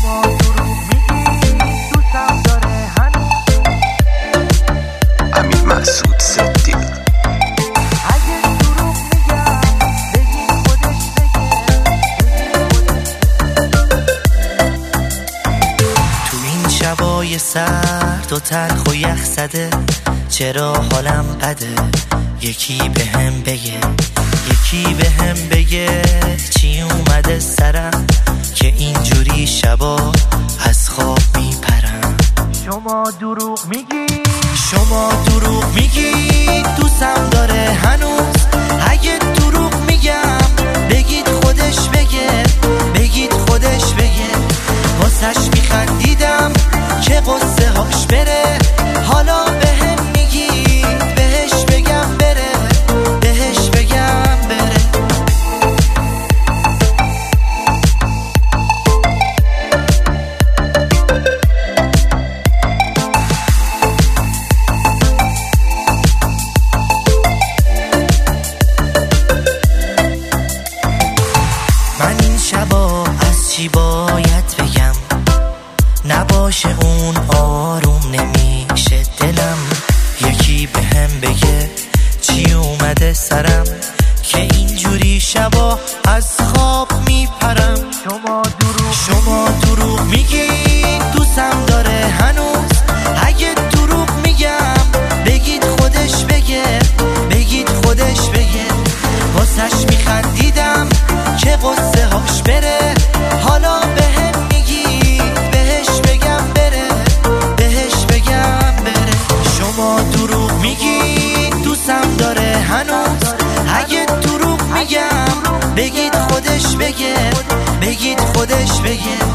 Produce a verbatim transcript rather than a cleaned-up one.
شما دروغ میگی دوستم داره هنوز. امیر مسعود صدیق. اگه دروغ میگم بگی خودش بگه. تو این شبای سرد و تلخ و یخ زده چرا حالم بده؟ یکی به هم بگه، یکی به هم بگه چی اومده سرم که اینجوری شبا از خواب میپرم. شما دروغ میگی شما دروغ میگی دوستم داره هنوز. اگه دروغ میگم بگید خودش بگه، بگید خودش بگه. واسش میخندیدم که قصه هاش بره، حالا به هم میگی بهش بگم بره، بهش بگم بره. من این شبا از چی باید بگم؟ نباشه اون آروم نمیشه دلم. یکی به هم بگه چی اومده سرم که اینجوری شبا از خواب میپرم. شما دروغ شما دروغ میگی دوستم داره هنوز. اگه دروغ میگم بگید خودش بگه، بگید خودش بگه. واسش میخندیدم که قصه هاش بره، حالا به هم میگی بهش بگم بره، بهش بگم بره. شما دروغ میگی دوستم داره هنوز. اگه دروغ میگم بگید خودش بگه، بگید خودش بگه.